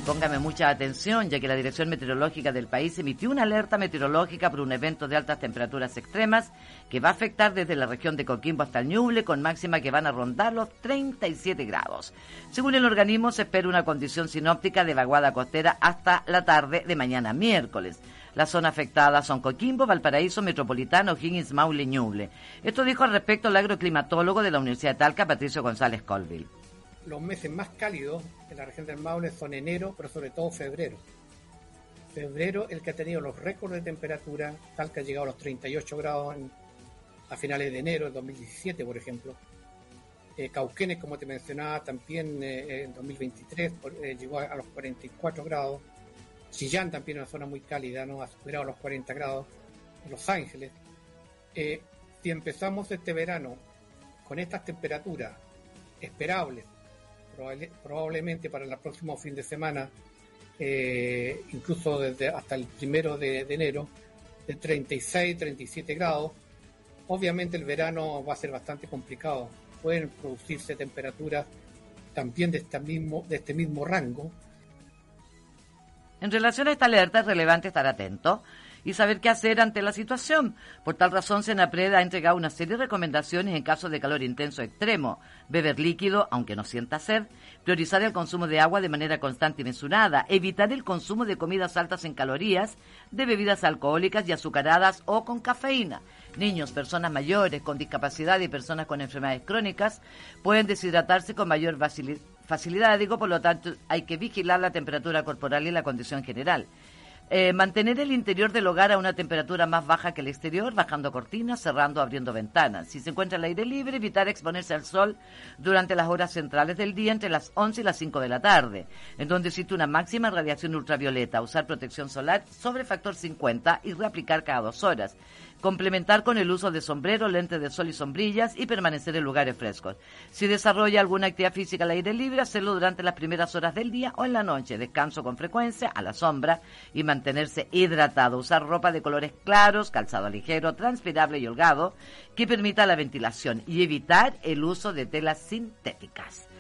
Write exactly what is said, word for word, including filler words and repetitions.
póngame mucha atención, ya que la Dirección Meteorológica del país emitió una alerta meteorológica por un evento de altas temperaturas extremas que va a afectar desde la región de Coquimbo hasta el Ñuble, con máxima que van a rondar los treinta y siete grados. Según el organismo, se espera una condición sinóptica de vaguada costera hasta la tarde de mañana miércoles. Las zonas afectadas son Coquimbo, Valparaíso, Metropolitano, O'Higgins, Maule y Ñuble. Esto dijo al respecto el agroclimatólogo de la Universidad de Talca, Patricio González Colville. Los meses más cálidos en la región del Maule son enero, pero sobre todo febrero. Febrero, el que ha tenido los récords de temperatura. Talca ha llegado a los treinta y ocho grados en, a finales de enero del dos mil diecisiete, por ejemplo. Eh, Cauquenes, como te mencionaba, también eh, en dos mil veintitrés eh, llegó a, a los cuarenta y cuatro grados. Chillán también es una zona muy cálida, ¿no? Ha superado los cuarenta grados. Los Ángeles. Eh, si empezamos este verano con estas temperaturas esperables, probable, probablemente para el próximo fin de semana, eh, incluso desde hasta el primero de, de enero, de treinta y seis, treinta y siete grados, obviamente el verano va a ser bastante complicado. Pueden producirse temperaturas también de este mismo, de este mismo rango. En relación a esta alerta es relevante estar atento y saber qué hacer ante la situación. Por tal razón, Senapred ha entregado una serie de recomendaciones en caso de calor intenso extremo: beber líquido, aunque no sienta sed, priorizar el consumo de agua de manera constante y mesurada, evitar el consumo de comidas altas en calorías, de bebidas alcohólicas y azucaradas o con cafeína. Niños, personas mayores con discapacidad y personas con enfermedades crónicas pueden deshidratarse con mayor facilidad, digo, por lo tanto hay que vigilar la temperatura corporal y la condición general. Eh, mantener el interior del hogar a una temperatura más baja que el exterior, bajando cortinas, cerrando, abriendo ventanas. Si se encuentra al aire libre, evitar exponerse al sol durante las horas centrales del día, entre las once y las cinco de la tarde, en donde existe una máxima radiación ultravioleta. Usar protección solar sobre factor cincuenta y reaplicar cada dos horas. Complementar con el uso de sombrero, lentes de sol y sombrillas, y permanecer en lugares frescos. Si desarrolla alguna actividad física al aire libre, hacerlo durante las primeras horas del día o en la noche. Descanso con frecuencia, a la sombra, y mantenerse hidratado. Usar ropa de colores claros, calzado ligero, transpirable y holgado, que permita la ventilación, y evitar el uso de telas sintéticas.